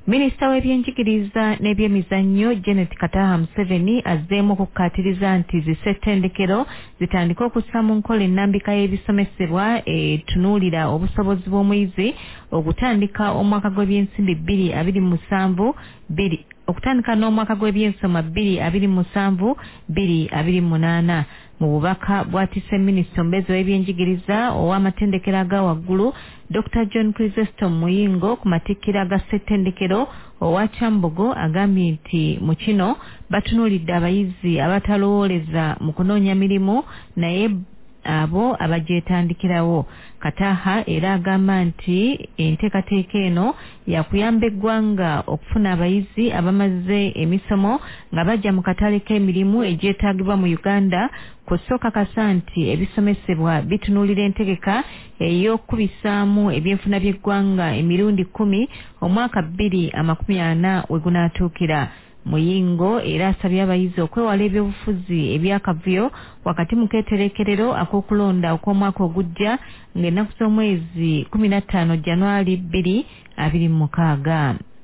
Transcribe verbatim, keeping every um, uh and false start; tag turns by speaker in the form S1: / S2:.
S1: Minisita w'ebyenjigiriza n'ebyemizannyo Janet Kataha Museveni azzeemu okukkaatiriza nti zi ssettendekero zitandika okussa mu nkola ennambika y'ebisomesebwa etunuulira obusobozi bw'omuyizi okutandika omwaka gw'ebyensimbi bbiri abiri mu musanvu bbiri okutandika n'omwaka gw'ebyensoma bbiri abiri mu musanvu bbiri abiri mu munaana. Mu bubaka bwatise minisita omubeezi w'ebyenjigiriza ow'amatendekero aga waggulu Doctor John Chrysostom Muyingo ku matikkiro aga ssettendekero owa Kyambogo agambye nti mu kino batunuulidde abayizi abatalowooleza mu kunoonya mirimu naye abo abagyetandikirawo. Kataha era agamba nti enteekateeka eno yakuyamba eggwanga okufuna abayizi abamaze emisomo nga bajja mu katale k'emirimu egyetaagibwa mu Uganda, kusooka kasa nti ebisomesebwa bitunuulira entegeka ey'okubisaamu ebyenfuna by'eggwanga emirundi kkumi omwaka bbiri amakumi ana we gunaatuukira. Muyingo era asabye abayizi okwewala ebyobufuzi ebyakavuyo wakati mu keetereekerero ak'okulonda okw'omwaka ogujja ng'ennaku z'omwezi kumi na ttaano Janwali bbiri abiri mu mukaaga.